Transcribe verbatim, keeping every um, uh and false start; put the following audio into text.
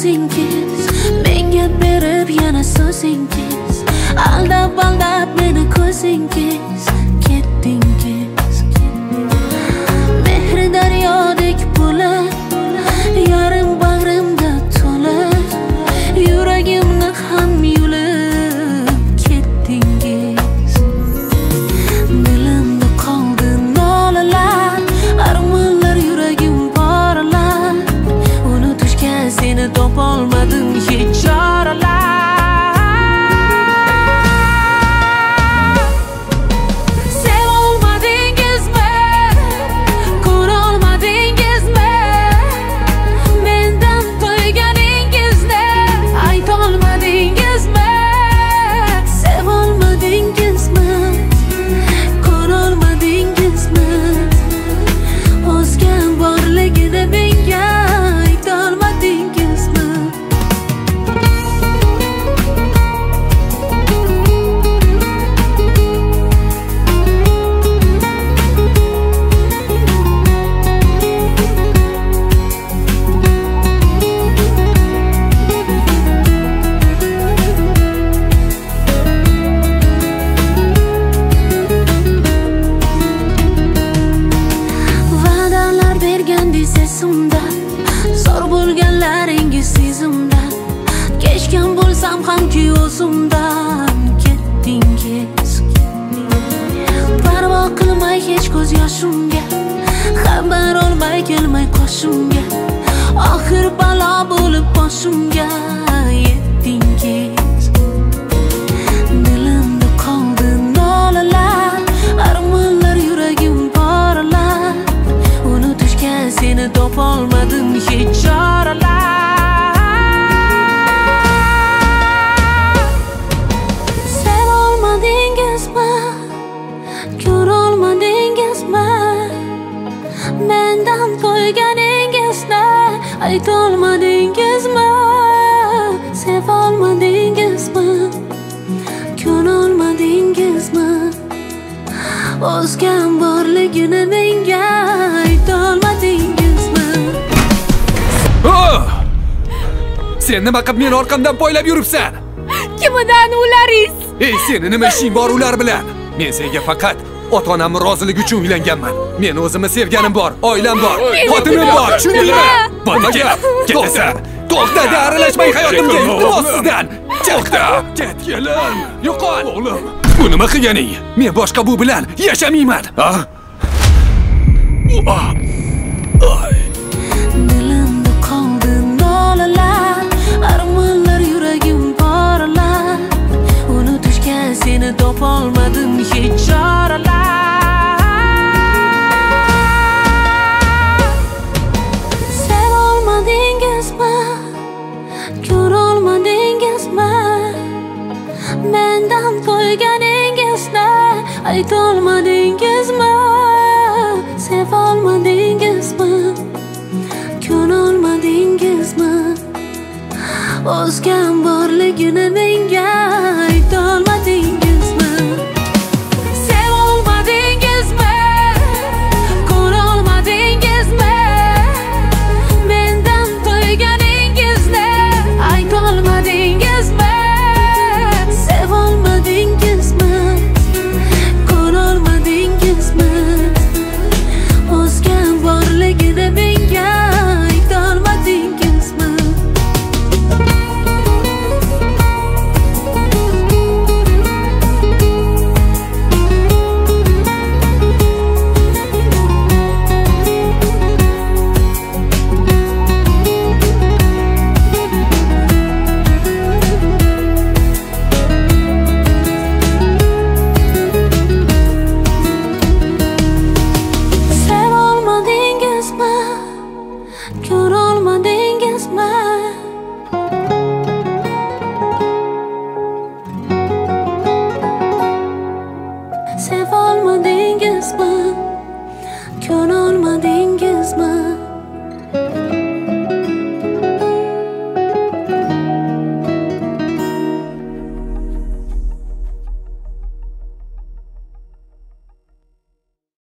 o'zingiz menga berib yana so'zingiz, aldab aldab meni ko'zingiz ketdingiz. Mehri daryodek bo'lib yarim bag'rimda to'lib, yuragimni ham yulib ketdingiz. Dilimda qoldi nolalar, armonlar, yuragim poralar. Unutishga seni topolmadim hech choralar. Zor bo'lganlaringiz sezimdan, kechgan bo'lsam hamki o'zimdan ketdingiz. Parvo qilmay hech ko'z yoshimga, xabar olmay kelmay qoshimga, oxir balo bo'lib boshimga yetdingiz. Dilimda qoldi nolalar, armonlar, yuragim poralar. Unutishga seni topolmadim hech choralar. Sevolmadingizmi, ko'rolmadingizmi, mendan qo'yganingizni aytolmadingizmi? Sevolmadingizmi, ko'rolmadingizmi, o'zgam borligini menga aytolmadingizmi? Sen nima qilib meni orqamdan poylab yuribsan? Kimidan ularingiz? Ey, seni nima ishing bor ular bilan? Men senga faqat ota-onam roziligi uchun uylanganman. Men o'zimni sevganim bor, oilam bor, xotinim bor, tushundingmi? Banaga, to'xta, to'xta, aralashmang hayotimga, iltimos sizdan. To'xta, ket kelin, yo'qol. O'g'lim, bu nima qilganing? Men boshqa bu bilan yashamayman. Ha? Ay. Dilimda qoldi nolalar, armonlar, yuragim poralar. Unutishga seni topolmadim hech choralar. Sevolmadingizmi, ko'rolmadingizmi, mendan qo'yganingizni aytolmadingizmi? Sevolmadingizmi, ko'rolmadingizmi, o'zgam borligini menga